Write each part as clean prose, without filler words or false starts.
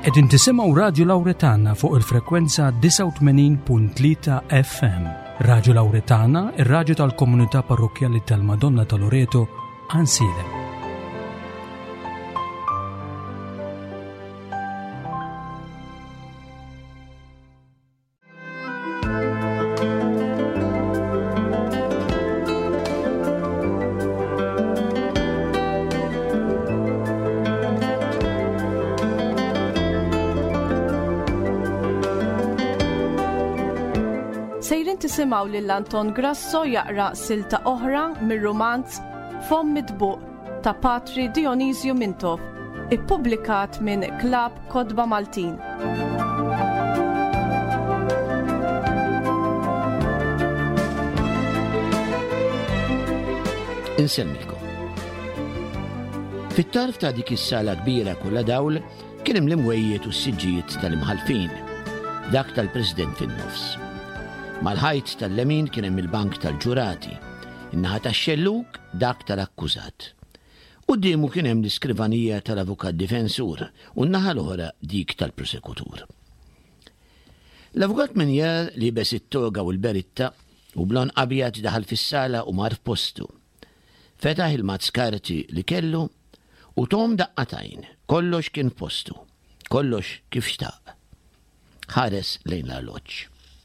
Qegħdin tisimgħu Radju Lawretana fuq il-frekwenza 89.3 FM. Radju Lawretana, ir-radju tal-Komunità Parrokjali tal-Madonna ta' Loreto, Ansilem. Sejrin tisimgħu lil Anton Grasso jaqra silta oħra mir-romanz Fomm Midbuq ta' Patri Dionisio Mintov, ippubblikat minn Klab Kodba Maltin. Insemmilkom. Fit-tarf ta' dik is-sala kbira kollha dawl kien hemm l-imwejjiet u s-siġġijiet tal-imħalfin, dak tal-President fin-nofs. Mal-ħajt tal-lemin kien hemm il-bank tal-ġurati, in-naħa tax-xelluk dak tal-akkużat. Qudiemu kien hemm l-iskrivanija tal-avukat difensur u n-naħa l-oħra dik tal-prosekutur. L-avukat Minjar libes it-toga u l-beritta u blon abjad daħal fis-sala u mar f'postu. Fetaħ il-mazzkarti li kellu u tom daqqatajn, kollox kien f'postu, kollox kif xtaq. Ħares lejn l-arloġġ.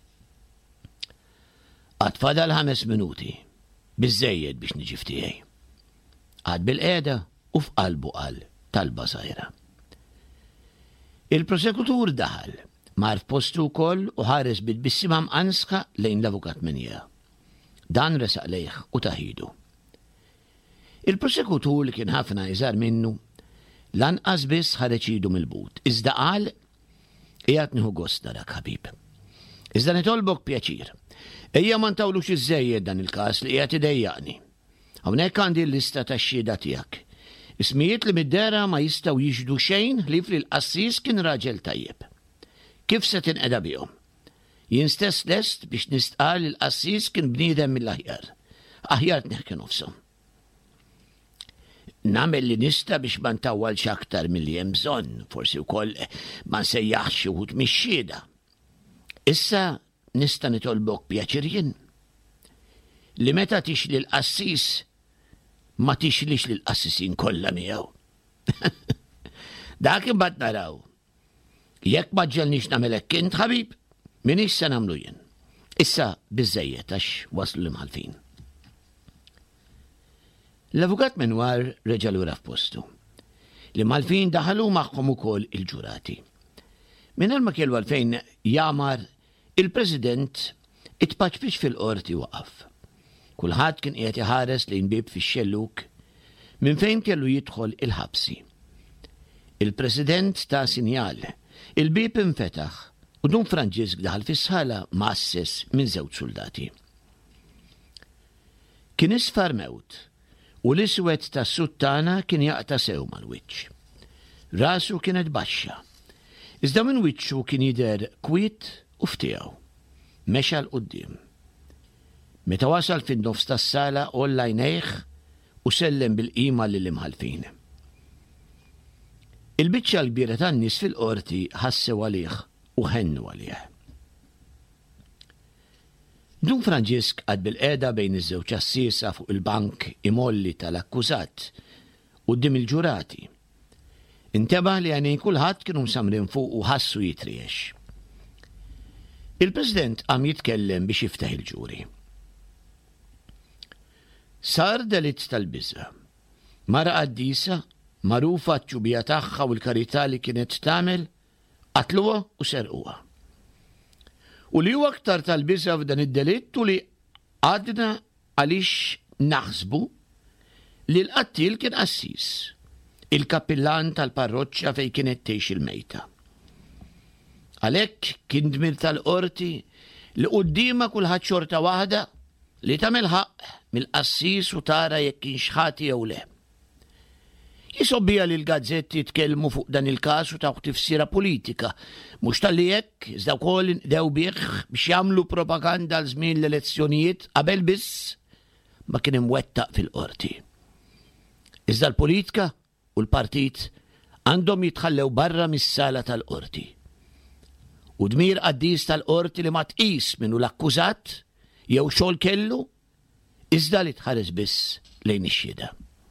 Għatfadal 5 minuti, biżżejjed biex niġi ftijaj. Għad bil-qeda u f'qalbu qal talba sajra. Il-prosekutur daħal, mar f'postu wkoll u ħares bid-bissimam ansqa lejn l-avukat Minjar. Dan resaq lejh u taħidu. Il-prosekutur li kien ħafna iżar minnu, lanqas biss ħareġ idu mill-but. Iżda qal, qiegħed nieħu gost narak ħabib. Iżda nitolbok pjaċir. Ejja ma ntawlux iż-żejjed dan il-każ li qiegħed idejjaqni. Hawnhekk għandi l-lista tax-xhieda tiegħek. Ismijiet li mid-dera ma jistgħu jiġdu xejn ħlief li l-qassis kien raġel tajjeb. Kif se tinqeda bihom? Jien stess lest biex nistqal li l-qassis kien bniedem mill-aħjar. Aħjar tneħħi nofshom. Nagħmel li nista' biex ma ntawwalx aktar milli hemm bżonn, forsi wkoll ma nsejjaħx xi wħud mix-xhieda. Issa nista' nitolbok pjaċir jien li meta tixli l-qassis ma tixlix lill-qassisin kollha miegħu. Dak imbagħad naraw. Jekk ma ġġelniex nagħmel hekk int ħabib, minix se nagħmlu jien. Issa biżżejjed għax waslu l-imħalfin. L-avukat Minjar reġa' lura f'postu. L-imħalfin daħalu magħhom ukoll il-ġurati. Mingħajr ma kellu għalfejn jagħmar, il-President itpaċfiċ fil-qorti waqaf. Kulħadd kien qiegħed iħares lejn bieb fix-xelluk minn fejn kellu jidħol il-ħabsi. Il-President ta' sinjal, il-bieb infetaħ u Dun Franġisk daħal fis-sala ma'assess minn 2 soldati. Kien isfar mewt u l-iswed tas-suttana kien jaqta' sew mal-wiċċ. Rasu kienet baxxa. Iżda minn wiċċu kien jidher kwiet u ftiegħu. Mexa l-qudiem. Meta wasal fin-nofs tas-sala olla jnejh u sellem bil-qima lill-imħalfin. Il-biċċa l-kbira tan-nies fil-qorti ħassew għalih u ħennu għalih. Dun Franġisk għad bil-qeda bejn iż-żewġ assiesa fuq il-bank imolli tal-akkużat quddiem il-ġurati. Inteba' li għajnejn kulħadd kienu msamrin fuq u ħassu jitriex. Il-President qam jitkellem biex jiftaħ il-ġuri. Sar delitt tal-biża. Mara qaddisa, magħrufa ċ-ċubija tagħha u l-karità li kienet tagħmel, qatluha u serquha. U li huwa aktar tal-biża f'dan id-delitt u li għadna għaliex naħsbu li l-qattil kien qassis, il-kappillan tal-parroċċja fejn kienet tgħix il-mejta. Għalhekk kien dmir tal-qorti li qudiema kulħadd xorta waħda li tagħmel ħaq mill-qassis u tara jekk kienx ħati jew le. Jisobbija li l-gazzetti jitkellmu fuq dan il-każ u taw tifsira politika, mhux tal-li hekk iżda wkoll inqdew bih biex jagħmlu propaganda għal żmien l-elezzjonijiet qabel biss ma kien imwettaq fil-qorti. Iżda l-politika u l-partit għandhom jitħallew barra mis-sala tal-qorti. U dmir qaddis tal-qorti li ma tqis minnu l-akkużat jew xogħol kellu iżda li tħares biss lejn ix-xhieda.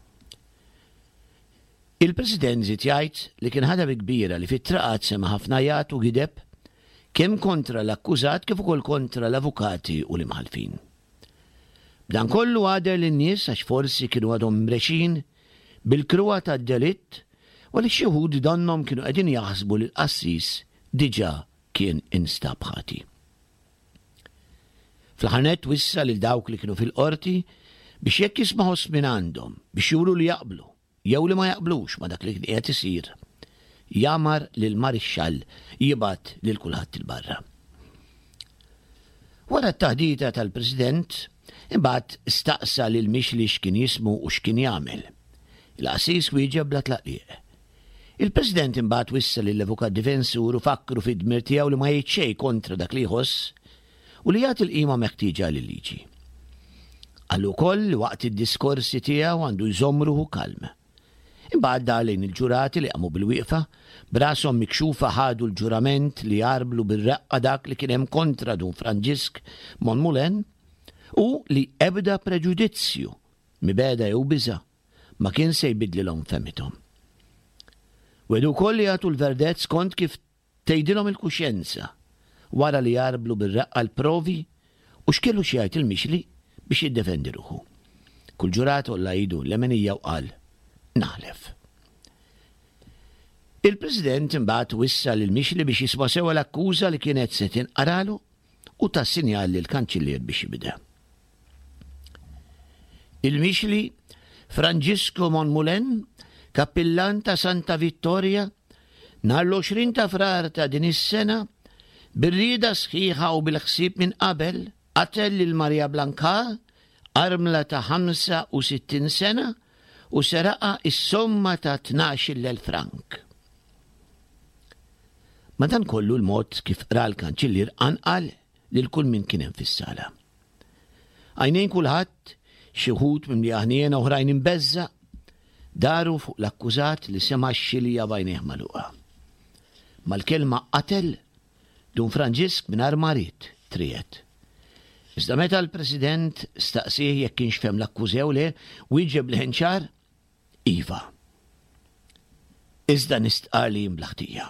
Il-President żied jgħid li kien ħadeb kbira li fit-traqat sema ħafna jagħtu gideb kemm kontra l-akkużat kif ukoll kontra l-avukati u l-imħalfin. B'dan kollu għader lin-nies għax forsi kienu għadhom mrexin bil-kruwa tad-delitt u li xi wħud donnhom kienu qegħdin jaħsbu li l-qassis diġà kien instab ħati. Fl-ħanet wissa lil dawk li kienu fil-qorti biex jekk jismaħos minn għandhom biex juru li jaqblu jew li ma jaqblux ma dak li kien qed isir. Jamar lil marixxall jibgħat lil kulħadd il-barra. Wara t-taħdita tal-President imbagħad staqsa lil Mixli x'kien jismu u x'kien jagħmel. Il-qassis wieġeb bla tlaqliq. Il-President imbagħad wissa lill-avukat difensur u fakkru fid-dmir tiegħu li ma jgħid xejn kontra dak li jħoss u li jagħti l-qima meħtieġa lill-liġi. Qallu wkoll li waqt id-diskorsi tiegħu għandu jżomm ruħu kalm. Imbagħad dar lejn il-ġurati li qamu bil-wieqfa b'rashom mikxufa ħadu l-ġurament li jarblu bir-reqqa dak li kien hemm kontra Dun Franġisk Monmulen u li ebda preġudizzju mibeda jew biża' ma kien se jbidlilhom femmithom. Wedu wkoll li jagħtu l-verdett skont kif tgħidilhom il-kuxjenza wara li jarblu bir-reqqa l-provi u x'kellu xi jgħid il-Mixli biex jiddefendi ruħu. Kull ġurat olla jgħidu l-emenija u qal naħlef. Il-President imbagħad wissa lil Mixli biex jisma' sewa l-akkuża li kienet se tinqaralu u tassinjal lill-Kanċillier biex jibda. Il-Mixli Franġisco Monmulen, kappillan ta' Santa Vittoria, nhar l-20 ta' frar ta' din is-sena, bir-rieda sħiħa u bil-ħsieb minn qabel, qatel lil Marja Blanca, armla ta' 65 sena, u seraqa is-somma ta' 12,000 frank. Madankollu l-mod kif qra l-Kanċillier anqal lil kull min kien hemm fis-sala. Għajnejn kulħadd xi wħud minn jaħnien oħrajn imbeżza daru fuq l-akkużat li sema' x-xilja bajnejh magħluqa. Mal-kelma qatel Dun Franġisk mingħajr ma rid tried. Iżda meta l-President staqsih jekk kienx fehm l-akkużew le wieġeb l-ħenċar iva. Iżda nistqali mlaħtija.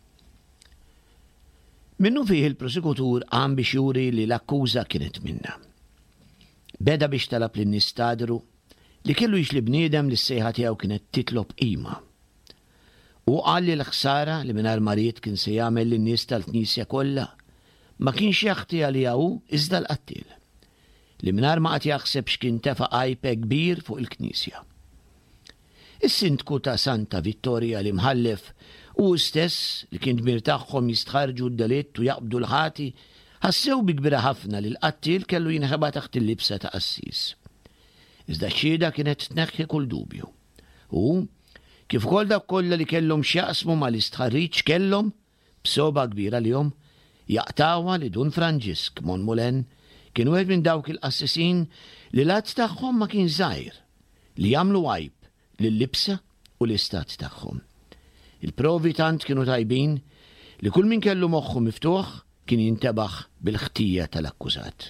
Minnu fih il-prosekutur qam biex juri li l-akkuża kienet minna. Beda biex talab lin-nies tadru li kellu jixli bniedem li s-sejħa tiegħu kienet titlob qima. U qal li l-ħsara li mingħajr marit kien se jagħmel lin-nies tal-Knisja kollha ma kienx jaħti għalija hu iżda l-qattil li mingħajr ma qatt jaħseb x'kien tefa' għajpe kbir fuq il-Knisja. Is-Sindku ta' Santa Vittoria li mħallef u stess li kien dmir tagħhom jistħarġu d-delitt u jaqbdu l-ħati ħassew bi kbira ħafna li l-qattil kellu jinħeba taħt il-libsa ta' qassis. Iżda x-xhieda kienet tneħħi kull dubju. U kif ukoll dak kollha li kellhom x'jaqsmu mal-istħarriġ kellhom b'soba kbira lihom jaqtawha li Dun Franġisk Monmulen kien wieħed minn dawk il-qassisin li l-att tagħhom ma kien żgħir li jagħmlu għajb lill-libsa u l-istat tagħhom. Il-provi tant kienu tajbin li kull min kellu moħħu miftuħ kien jintebaħ bil-ħtija tal-akkużat.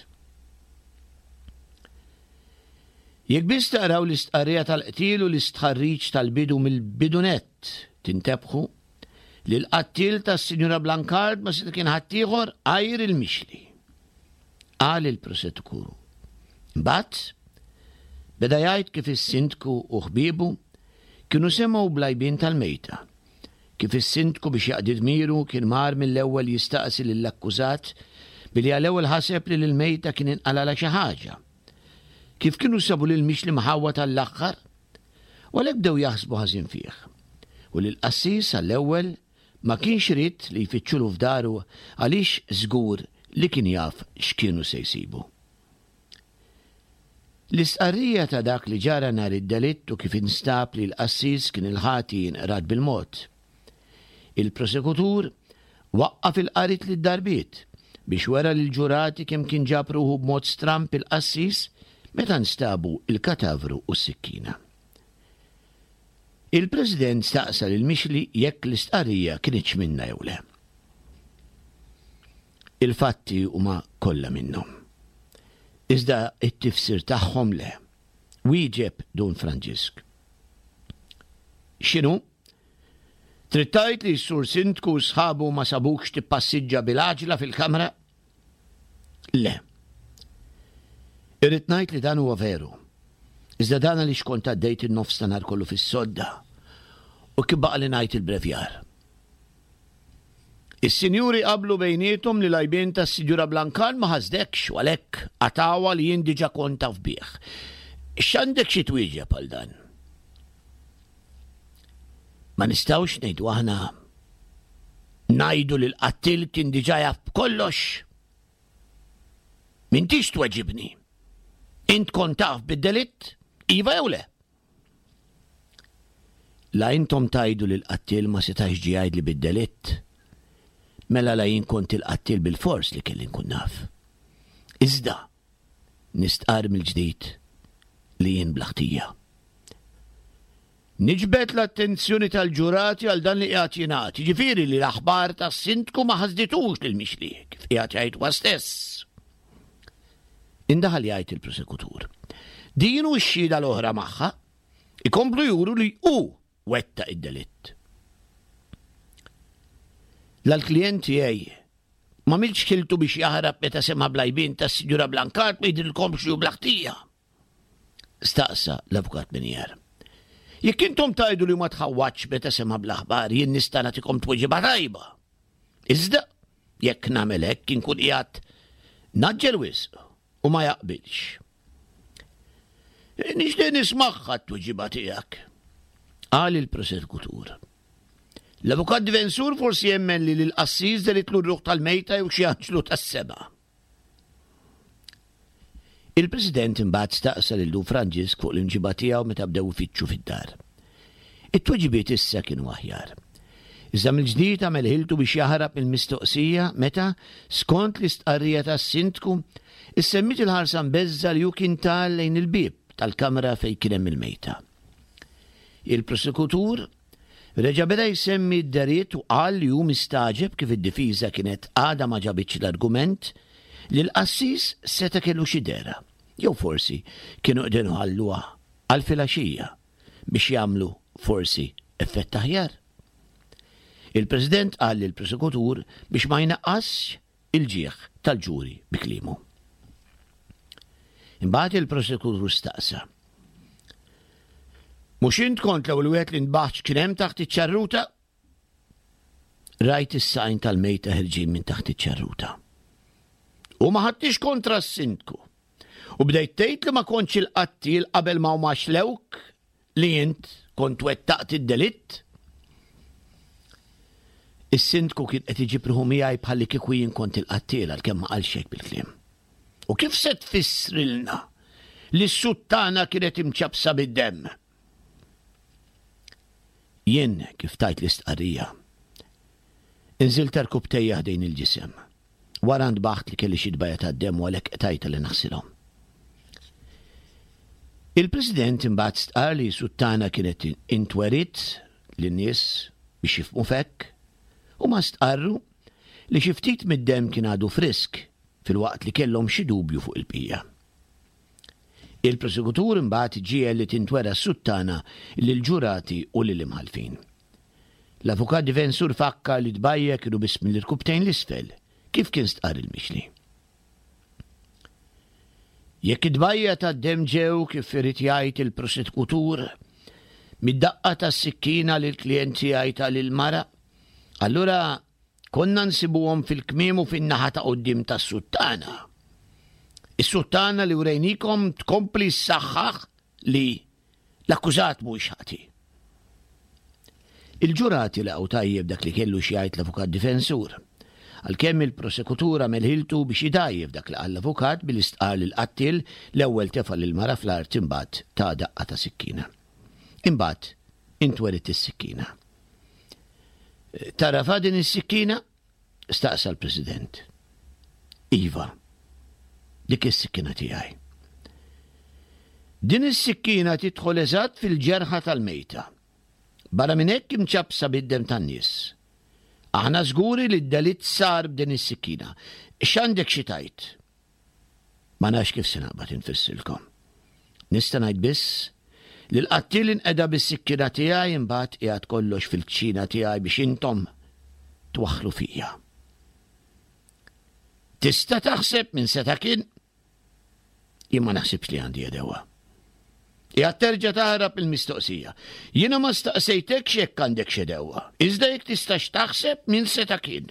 Jekk biss taraw l-istqarrija tal-qtil u l-istħarriġ tal-bidu mill-bidunet tintebħu li l-qattil tas-Sinjura Blancard ma seta kien ħaddieħor għajr il-Mixli. Qal il-prosekutur. Imbagħad beda jgħid kif is-Sindku u ħbiebu kienu semgħu blajbin tal-mejta. Kif is-Sindku biex jaqdi dmiru kien mar mill-ewwel jistaqsi lill-akkużat billi għal-ewwel ħaseb li l-mejta kien inqalala xi ħaġa. Kif kienu sabu lil Mixli mħawwa tal-aħħar u għalhekk bdew jaħsbu ħażin fih. U l-qassis għall-ewwel ma kienx rid li jfittxulu f'daru għaliex żgur li kien jaf x'kienu se jsibu. L-istqarrija ta' dak li ġara nhar id-delitt u kif instab li l-qassis kien il-ħati jinqrad bil-mod. Il-prosekutur waqqaf il-qarit lid-darbiet biex wara l-ġurati kemm kien ġabruhu b'mod stramp il-qassis meta nstabu il-katavru u s-sikkina. Il-President staqsa lil-Mixli jekk l-istqarrija kienitx minna jew le. Il-fatti huma kollha minnhom. Iżda t-tifsir tagħhom le. Wieġeb Don Franġisk. X'inhu? Trid tgħid li s-Sur Sindku sħabu ma sabukx tippassiġġa bil-għaġla fil-kamra? Le. Irrid ngħid li dan huwa veru. Iżda dan għaliex kont għaddejt in-nofs ta' nhar kollu fis-sodda u kif baqa' li ngħid il-brevjar. Is-sinjuri qablu bejniethom li l-għajbien tas-Sinjura Blankan ma ħasdekx u għalhekk għatawa li jien diġà kont taf bih. X'għandek xi twieġeb għal dan? Ma nistgħux ngħidu aħna ngħidu li l-qattil kien diġà jaf kollox. M'intix tweġibni. Int kont taf bid-delitt? Iva jew le? La intom tajdu li l-qattil ma setax ġi jgħidli bid-delitt, mela la jien kont il-qattil bil-fors li kelli nkun naf. Iżda nistqar mill-ġdid li jien blaħtija. Niġbed l-attenzjoni tal-ġurati għal dan li qiegħed jingħad, jiġifieri li l-aħbar tas-Sindku ma ħasditux lill-Mixli kif qiegħed jgħid huwa stess. Indaħal jgħid il-prosekutur. Din u x-xhieda l-oħra magħha ikomplu juru li hu wetta id-delitt. L-klient tiegħi ma milx kiltu biex jaħrab meta sema blajbin tas-Sinjura Blankat ma jidilkomx li hu blaħtija. Staqsa l-avukat Minier. Jekk intom tajdu li ma tħawwaċ meta sema bl-aħbar jien nista' nagħtikom tweġiba tajba. Iżda jekk nagħmel hekk inkun qiegħed naġġel wisq u ma jaqbilx. Nixtieq nismagħha t-tweġiba tiegħek. Qal il-prosekutur. L-avukat Divensur forsi jemmen li l-qassiż delitlu r-ruħ tal-mejta jew xi anġlu tas-sema. Il-President imbagħad staqsa lil Don Franġisk fuq l-imġiba tiegħu meta bdew ifittxu fid-dar. It-tweġibiet issa kienu aħjar. Iżda mill-ġdid għamel ħiltu biex jaħrab il-mistoqsija meta skont l-istqarrija tas-Sindku issemmit il-ħarsan Beżza li hu kien tal lejn il-bieb tal-kamra fejn kien hemm il-mejta. Il-prosekutur reġa' beda jsemmi d-dariet u qal li hu mistaġeb kif id-difiża kienet għadha ma ġabitx l-argument li l-qassiż seta' kellu xi dera, jew forsi kienu qegħdin ħalluha għal filgħaxija biex jagħmlu forsi effett aħjar. Il-President qal lill-prosekutur biex ma jnaqqasx il-ġieħ tal-ġuri bi kliemu. Imbagħad il-prosekutur staqsa. Mhux int kont l-ewwel wieħed li nbaħħ kien hemm taħt iċ-ċarruta? Rajt is-sajn tal-mejta ħirġin minn taħt iċ-ċarruta. U ma ħadtix kontra s-Sindku. U bdejt tgħid li ma kontx il-qattil qabel ma huma xlewk li int kont wettaqt id-delitt? Is-Sindku kien qed iġib ruħu miegħi bħalli kieku jien kont il-qattil għalkemm ma qalx hekk bil-kliem. U kif se tfissrilna li s-suttana kienet imċabsa bid-demm? Jien kif tajt l-istqarrija. Inżilt arkub tejja ħdejn il-ġisem. Wara ndbaħt li kelli xi dbajja tad-demm u għalhekk tajta li naħsilhom. Il-President imbagħad stqar li s-suttana kienet intwerit lin-nies biex jifhmu fekk u ma stqarru li xi ftit mid-demm kien għadu frisk fil-waqt li kellhom xi dubju fuq il-pija. Il-prosekutur imbagħad ġiegħel li tintwera s-suttana lill-ġurati u lill-imħalfin. L-avukat Divensur fakkar li tbajja kienu biss mill-irkubtejn l-isfel, kif kien stqar il-Mixli. Jekk id-tbajja tad-demm ġew kif irid jgħid il-prosekutur mid-daqqa tas-sikkina lill-klijent tiegħi tal-mara, allura konna nsibuhom fil-kmiem u fin-naħa ta' quddiem tas-suttana. Is-suttana li urejnikom tkompli ssaħħaħ li l-akkużat mhuwiex ħati. Il-ġurati laqgħu tajjeb dak li kellu xi jgħid l-avukat Divensur, għalkemm il-prosekutur għamel ħiltu biex idajjef dak li qal l-avukat billi stqar lil qattil l-ewwel tefa' lill-mara fl-art imbagħad ta' daqqa ta' sikkina. Imbagħad intwerit is-sikkina. Tara fa' din is-sikkina? Staqsa l-President. Iva, dik is-sikkina tiegħi. Din is-sikkina tidħol eżatt fil-ġerħa tal-mejta. Barra minn hekk imċabsa bid-dem tan-nies. Aħna żguri li d-delitt sar b'din is-sikkina. X'għandek xi tajt? Ma nafx kif se naqbad infissilkom. Nista' ngħid biss li l-qattil inqeda bis-sikkina tiegħi imbagħad qiegħed kollox fil-kċina tiegħi biex intom twaħħlu fija. Tista' taħseb minn seta' kien? Jien ma naħsibx li għandi edewa. Qiegħed terġa' taħrab il-mistoqsija. Jiena ma staqsejtekx jekk għandek x'edewa. Iżda jekk tistax taħseb minn seta' kien.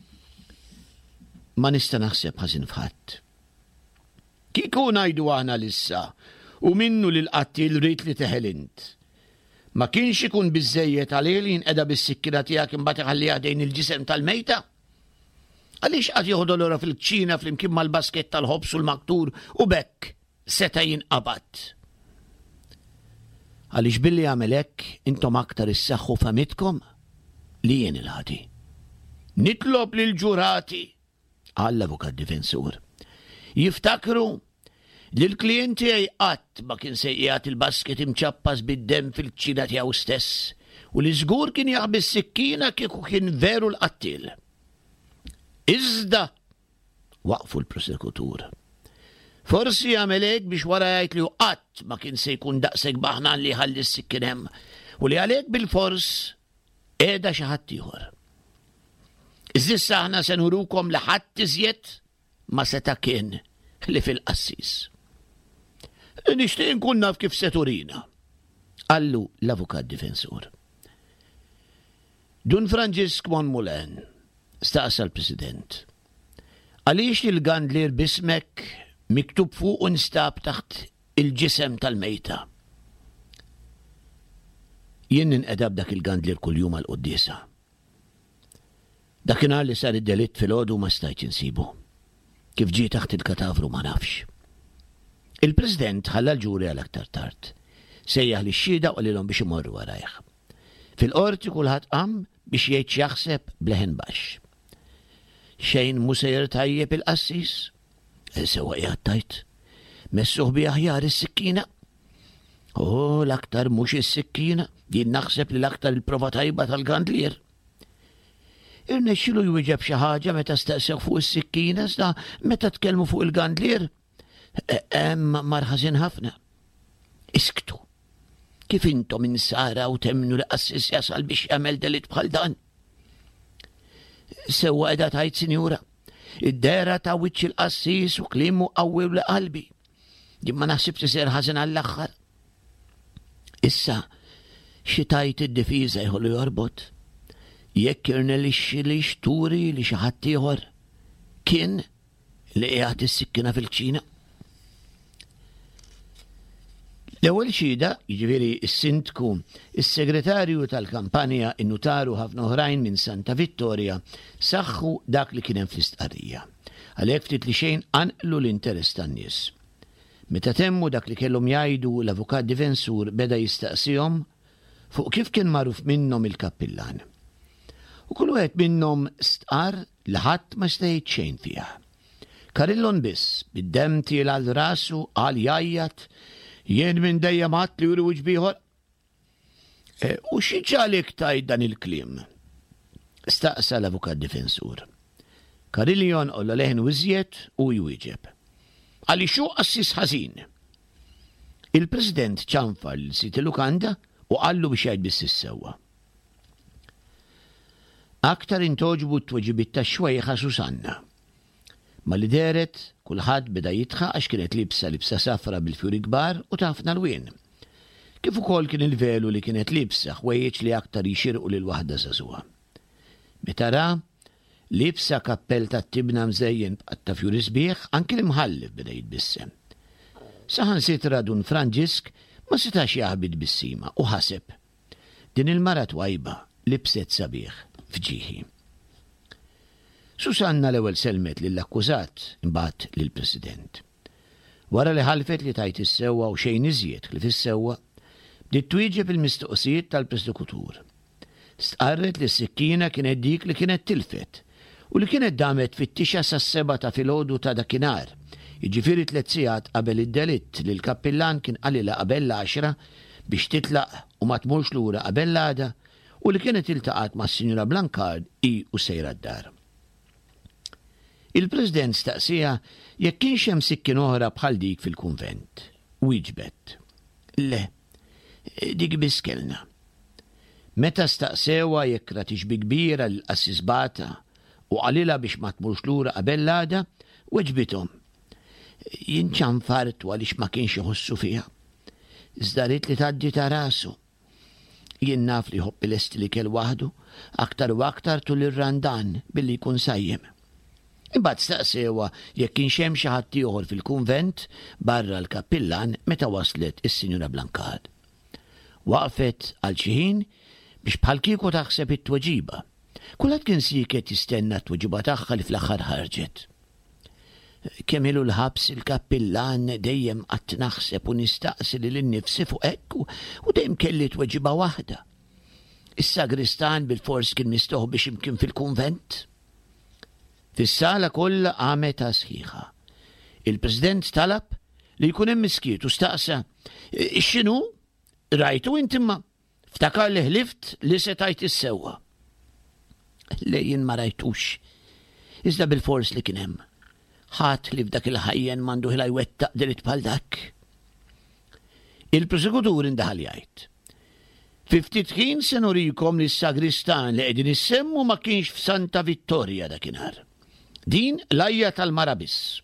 Ma nista' naħseb ħażin f'ħadd. Kieku ngħidu aħna lissa u minnu li l-qattil rrit li teħel int. Ma kienx ikun biżżejjed għalih li jinqeda bis-sikkina tiegħek imbagħad iħalliha dejn il-ġisem tal-mejta? Għaliex qatt jieħdu lura fil-kċina flimkien mal-baskett tal-ħobs u l-maktur u bekk seta' jinqabad. Għaliex billi għamel hekk intom aktar issaħħu famitkom li jien il-ħati. Nitlob lil ġurati għall-avukat difensur jiftakru li l-klijenti qatt ma kien se jgħat il-basket imċappas bid-dem fil-kċina tiegħu stess u li żgur kien jaħbis sikkina kieku kien veru l-qattil. Iżda waqfu l-prosekutur. Forsi jagħmel hekk biex wara jgħid li qatt ma kien se jkun daqshekk baħnan li jħalli s-sikkin hemm u li għalhekk bil-fors qiegħda xi ħadd ieħor. Iżda aħna se nurukom li ħadd iżjed ma seta' kien li fil-qassis. Nixtieq nkun naf kif se turina, qallu l-avukat difensur. Dun Franġisk Monmulen staqsa l-President. Għaliex il-gandlier bismek miktub fuq u nstab taħt il-ġisem tal-mejta? Jien ninqedab dak il-gandlier kuljum għal-qoddisa. Dakinhar li sar id-delitt fil-għodu ma stajtx insibu. Kif ġie taħt il-katavru ma nafx. Il-President ħalla l-ġuri għal aktar tard. Sejjaħ li x-xhieda u għalilhom biex imorru warajh. Fil-qorti kulħadd qam biex jgħid jaħseb bleħen baxx. Xejn mhu sejjer tajjeb il-qassis? Sewa qiegħed tajt. Messuh bi aħjar is-sikkina? L-aktar mhux is-sikkina, jien naħseb li l-aktar il-prova tajba tal-gandlier. Irnexxielu jwieġeb xi ħaġa meta staqsew fuq is-sikkina iżda meta tkellmu fuq il-gandlier marħażin ħafna. Isktu. Kif intom insara u temnu li qassis jasal biex jagħmel delitt bħal dan? Sewwa qiegħda tgħid Sinjura, id-dera ta' wiċċ il-qassis u kliemu qawwi li qalbi. Jien ma naħsibx isir ħażin għall-aħħar. Issa xi tajt id-difiża jħollu jorbot. Jekk irnexxi li xturi li xi ħadd ieħor kien li qiegħed is-sikkina fil-kċina. L-ewwel xhieda, jiġifieri s-sindku, is-segretarju tal-kampanja in-nutaru ħafna oħrajn minn Santa Vittoria saħħu dak li kien hemm fl-istqarrija. Għalhekk ftit li xejn anqlu l-interess tan-nies. Meta temmu dak li kellhom jgħidu l-avukat difensur beda jistaqsihom fuq kif kien magħruf minnhom il-kappillan. U kull wieħed minnhom stqar li ħadd ma sta jgħid xejn fiha. Karillon biss bid-demm tiel għal rasu qal jgħajjat jien minn dejjem ħadd li juri wiġ ieħor. U xi ġalik tgħid dan il-kliem? Staqsa l-avukat difensur. Kariljon qolla leħen wiżjed u jwieġeb. Għaliex hu qassis ħażin. Il-President ċanfar l-sit il-lukanda u qallu biex jgħid biss issewwa. Aktar intoġbu t-tweġibiet tax-xwejħa Susanna. Ma li deret kulħadd beda jitħaq għax kienet libsa safra bil-fjuri kbar u tafna l-wien. Kif ukoll kien il-velu li kienet libsa ħwejjeġ li aktar jixirqu lil waħda żagħżugħa. Meta ra libsa kappell tat-tibna mżejjen b'qatta fjuri sbieħ anke l-imħallef beda jitbissem. Saħansitra Dun Franġisk ma setax jaħbid bissima u ħaseb. Din il-mara twajba libset sabiħ fġieħi. Susanna l-ewwel selmet lill-akkużat imbagħad lill-President. Wara li ħalfet li tajt issewwa u xejn iżjed li fis-sewwa, bdiet twieġeb il-mistoqsijiet tal-prosekutur. Stqarret li s-sikkina kienet dik li kienet tilfet u li kienet damet fit-tixja sas-7 ta' filgħodu ta' dakinhar, jiġifieri 3 sigħat qabel id-delitt li l-kappillan kien qalilha qabel l-10 biex titlaq u ma tmurx lura qabel l-għada u li kienet iltaqat ma' s-Sinjura Blancard i u sejra d-dar. Il-President staqsija jekk kienx hemm sikkin oħra bħal dik fil-kunvent. Wieġbet. Le, dik biss kellna. Meta staqsewa jekk ratix bi kbira l-assisbata u għalila biex ma tmurx lura qabel l-għada, weġbithom. Jien ċanfart għaliex ma kienx iħossu fiha. Iżda rid li tgħaddi ta' rasu. Jien naf li ħobb il-est li kell waħdu, aktar u aktar tul ir-randan billi jkun sajjem. Imbagħad staqsewa jekk kienx hemm xi ħadd ieħor fil-kunvent barra l-kappillan meta waslet is-Sinjura Blancard. Waqfet għal xi ħin biex bħal kieku taħseb it-tweġiba. Kulħadd kien siket jistenna t-tweġiba tagħha li fl-aħħar ħarġet. Kemm ilu l-ħabs il-kappillan dejjem qatt naħseb u nistaqsi lil innifsi fuq hekk u dejjem kelli tweġiba waħda. Is-sagristan bil-fors kien mistoħ biex imkien fil-kunvent. Fis-sala kollha għameta sħiħa. Il-President talab li jkun hemm miskiet u staqsa x'inhu rajtu intimma ftakar li ħlift li se tajt is-sewwa. Lejjin ma rajtux. Iżda bil-fors li kien hemm. Ħadd li f'dak il-ħajjen m'għandu ħila jwettaq dritt bħal dak. Il-prosekutur indaħal jgħid. Fi ftit ħin se nurikom li s-sagristan li qegħdin issemmu ma kienx f'Santa Vittoria dakinhar. Din l-ajja tal-mara biss.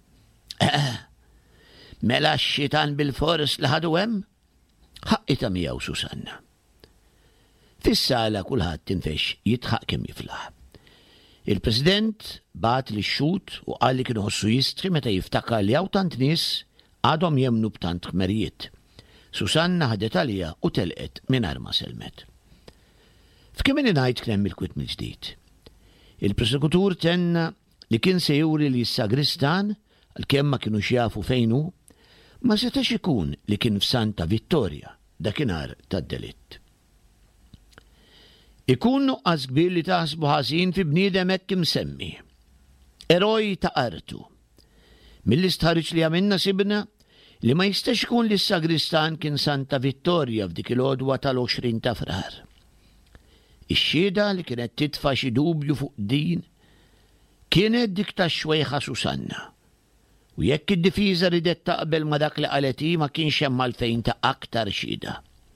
Mela x-xitan bil-fors li ħadu hemm? Ħaqqita miegħu Susanna. Fis-sala kulħadd tinfex jitħaq kemm jiflaħ. Il-President bat li xut u qal li kienu ħossu jistħi meta jiftakar li hawn tant nies għadhom jemnu b'tant ħmerijiet. Susanna ħadet għalija u telqet mingħajr ma selmet. F'kemm ngħid kien hemm il-kwiet mill-ġdid. Il-prosekutur tenna li kien se juri li s-sagristan għalkemm ma kienu jafu fejn hu ma setax ikun li kien f'Santa Vittoria dakinhar tad-delitt. Ikun nuqqas kbir li taħsbu ħażin fi bniedem hekk imsemmi. Eroj ta' artu. Mill-istħarriġ li għamilna sibna li ma jistax ikun li s-sagristan kien Santa Vittoria f'dik il-għodwa tal-20 ta' frar. Ix-xhieda li kienet titfa' xi dubju fuq din kienet dik tax-xwejħa Susanna. U jekk id-difiża ridet taqbel ma dak li qalet hi ma kienx hemm għalfejn ta' aktar xhieda.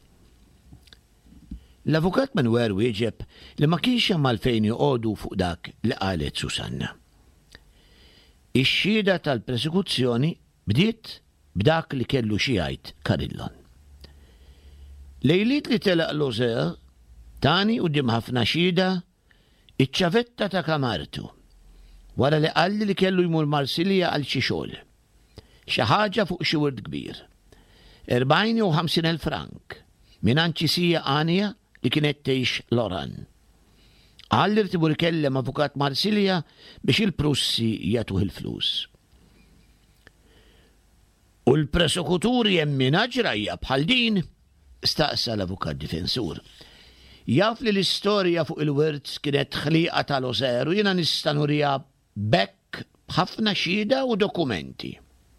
L-avukat Manwer wieġeb li ma kienx hemm għalfejn joqogħdu fuq dak li qalet Susanna. Ix-xhieda tal-persekuzzjoni bdiet b'dak li kellu xi jgħid Karillon. Lejliet li telaq Lozère tani quddiem ħafna xhieda iċ-ċavetta ta' kamartu wara li qalli li kellu jmur Marsilja għal xi xogħol. Xi ħaġa fuq xi wird kbir. 40 u 50,000 frank mingħand ċisija għanija li kienet tgħix Loran. Għalli rtibur kellem avukat Marsilja biex il-Prussi jagħtuh il-flus. U l-prosekutur jemmina ġrajja bħal din staqsa l-avukat difensur. Jaf li l-istorja fuq il-wirt kienet ħliqa tal-Lozère u jiena nista' nurija bekk b'ħafna xhieda u dokumenti.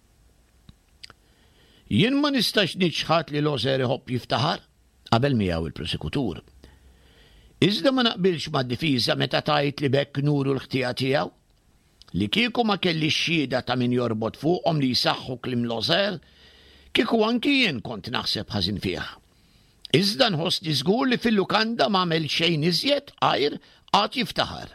Jien ma nistax niċħat li Lozère iħobb jiftaħar qabel miegħu il-prosekutur. Iżda ma naqbilx mad-difiża meta tajt li bekk nuru l-ħtija tiegħu li kieku ma kelli xhieda ta' min jorbot fuqhom li jsaħħu klim Lozère, kieku anki jien kont naħseb ħażin fih. Iżda nħossni żgur li fil-lukanda m'għamel xejn iżjed għajr qatt jiftaħar.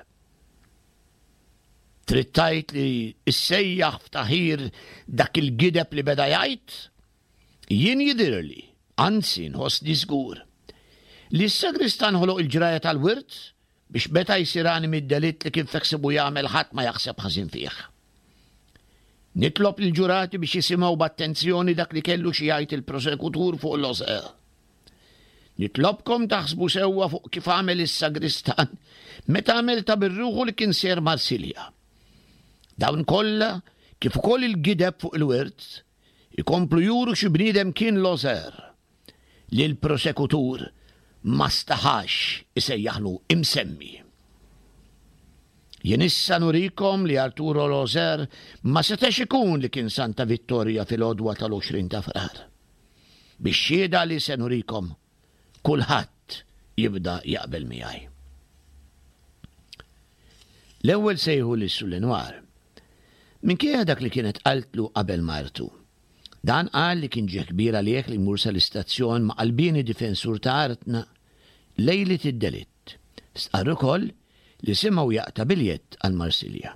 Trid tgħid li issejjaħ f'taħir dak il-gideb li beda jgħid? Jien jidhirli, anzi nħossni żgur li s-sagristan ħoloq il-ġraja tal-wirt biex meta jsirani mid-delitt li kien feħsibu jagħmel ħadd ma jaħseb ħażin fih. Nitlob il-ġurati biex jisimgħu b'attenzjoni dak li kellu xi jgħid il-prosekutur fuq Lozère. Nitlobkom taħsbu sewwa fuq kif għamel is-sagristan meta għamel ta' birruħu li kien ser Marsilja. Dawn kollha kif ukoll il-gideb fuq il-wirt ikomplu juru xi bniedem kien Lozère li l-prosekutur ma staħax isejjaħlu imsemmi. Jien issa nurikom li Arturo Lozère ma setax ikun li kien Santa Vittoria fil-għodwa tal-20 ta' frar. Bix-xhieda li se nurikom kulħadd jibda jaqbel miegħi. L-ewwel sejħu lis-Sulenwar. Minkejja dak li kienet qaltlu qabel martu. Dan qal li kien ġie kbira liek li jmur sal-istazzjon ma' qalbini difensur ta' artna lejli id-delitt. Stqarr ukoll li simgħu jaqta' biljett għal Marsilja.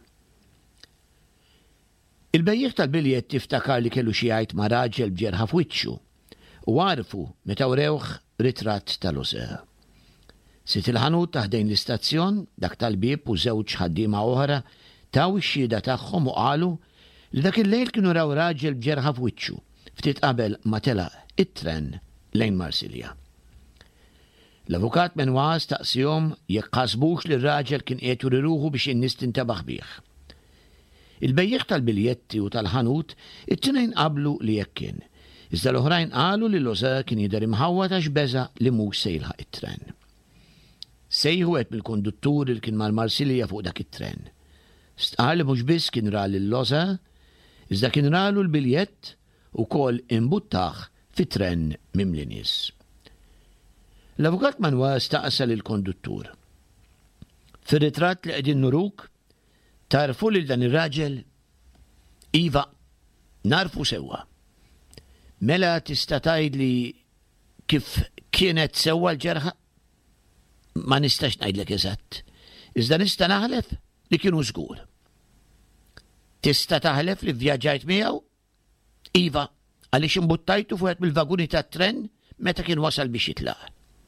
Il-bejjieq tal-biljett tiftakar li kellu xi jgħid ma' raġel b'ġerħa f'wiċċu u għarfu meta wrewh ritratt tal-Lozère. Sit il-ħanut taħdejn l-istazzjon dak tal-bieb u żewġ ħaddiema oħra taw ix-xhieda tagħhom u qalu li dak il-lejl kienu raw raġel b'ġerħa f'wiċċu ftit qabel ma telaq it-tren lejn Marsilja. L-avukat Benoit staqsihom jekk ħasbux li r-raġel kien qiegħed juri ruħu biex in-nies tintabaħ bih. Il-bejjieq tal-biljetti u tal-ħanut it-tnejn qablu li jekk kien. Iżda l-oħrajn qalu li Lozère kien jidher imħawwad għax beża li mhux se jilħaq it-tren. Sejħu qed mill-konduttur li kien mal-Marsilja fuq dak it-tren. Stqar li mhux biss kien ra lil Lozère, iżda kien ralu l-biljett ukoll imbuttaħ fit-tren mimli nies. L-avukat Benoit staqsa lill-konduttur. Fir-ritratt li qegħdin nuruk, tarfu lil dan ir-raġel? Iva, narfu sewwa. Mela tista' tgħidli kif kienet sewwa l-ġerħa? Ma nistax ngħidlek eżatt. Iżda nista' naħlef li kienu żgur. Tista' taħlef li vvjaġġajt miegħu? Iva, għaliex imbuttajtu fuq mill-vaguni tat-tren meta kien wasal biex jitlaq.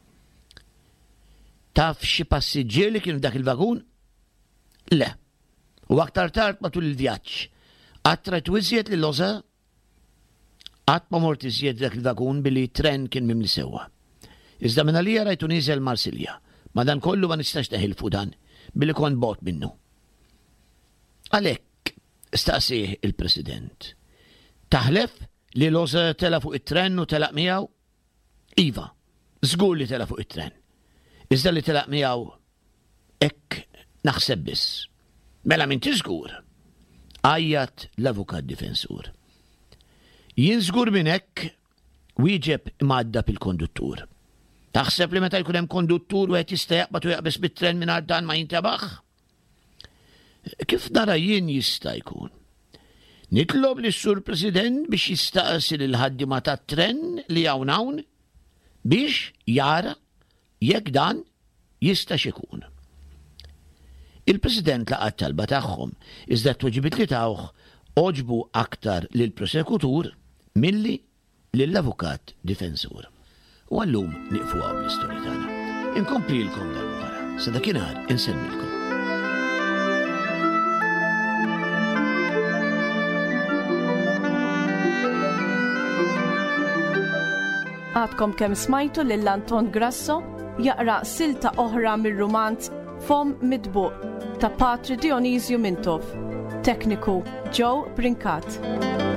Taf xi passiġġieri kienu dak il-vagun? Le. U aktar tard matul il-vjaġġ. Qatt rajt iżjed lil Lozère? Qatt ma mort iżjed dak il-vagun billi t-tren kien mimli sewwa. Iżda minn għalija rajtu nieżel Marsilja. Madankollu ma nistax neħilfu dan billi kont bogħod minnu. Għalhekk staqsih il-President. Taħlef li Lozère tela fuq it-tren u telaq miegħu? Iva, żgur li tela fuq it-tren. Iżda li telaq miegħu hekk naħseb biss. Mela minti żgur? Għajjat l-avukat difensur. Jien żgur minn hekk wieġeb imgħaddab il-konduttur. Taħseb li meta jkun hemm konduttur wieħed jista' jaqbad u jaqbes bit-tren mingħajr dan ma jintabaħ? Kif nara jien jista' jkun? Nitlob lis-Sur President biex jistaqsi lil ħaddiema tat-tren li hawn biex jara jekk dan jista' x'ikun. Il-President laqgħa talba tagħhom iżda t-tweġibiet li tawh oġbu aktar lill-prosekutur milli lill-avukat difensur. U għallum niqfu għaw l-istorja tagħna. Inkomplilkom dal-wara, sa dakinhar insemmilkom. Għadkom kemm smajtu lil Anton Grasso jaqra silta oħra mir-rumanz Fom Midbuq ta' Patri Dionisio Mintov, tekniku Joe Brinkat.